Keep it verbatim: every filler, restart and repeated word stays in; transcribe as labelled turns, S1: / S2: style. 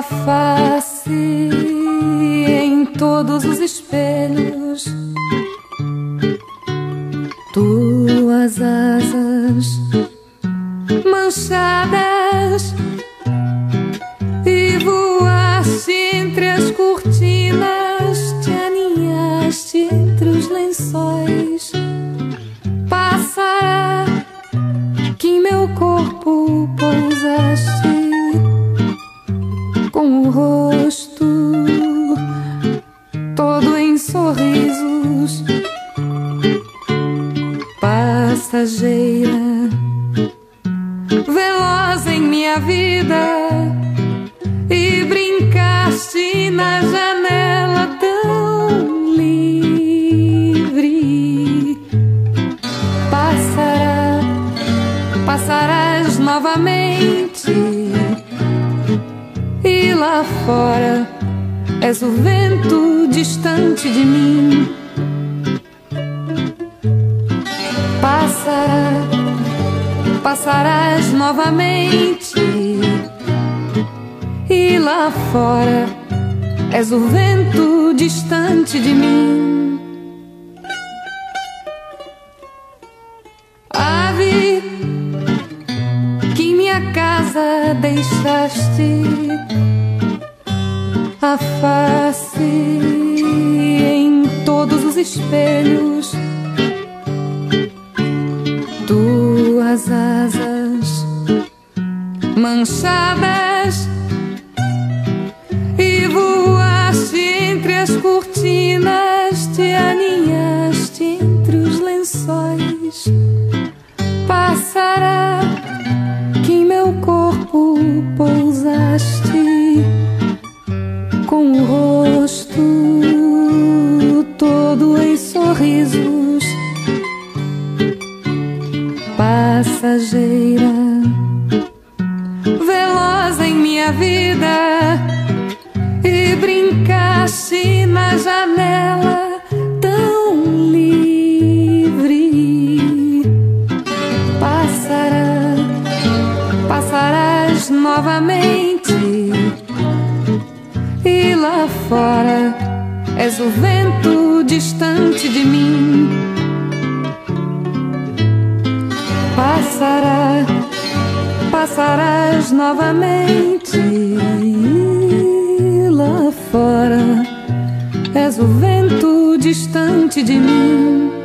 S1: tua face em todos os espelhos, tuas asas manchadas, e voaste entre as cortinas, te aninhaste entre os lençóis. Passará que em meu corpo pousaste, com o rosto todo em sorrisos. Passageira, veloz em minha vida, e brincaste na janela tão livre. Passará, passarás novamente, e lá fora és o vento distante de mim. Passará, passarás novamente, e lá fora és o vento distante de mim. Ave, que em minha casa deixaste a face em todos os espelhos, tuas asas manchadas, e voaste entre as cortinas, te aninhaste entre os lençóis. Passará que em meu corpo pousaste, com o rosto todo em sorrisos. Passageira, veloz em minha vida, e brincaste na janela tão livre. Passará, passarás novamente, e lá fora és o vento distante de mim. Passará, passarás novamente, e lá fora és o vento distante de mim.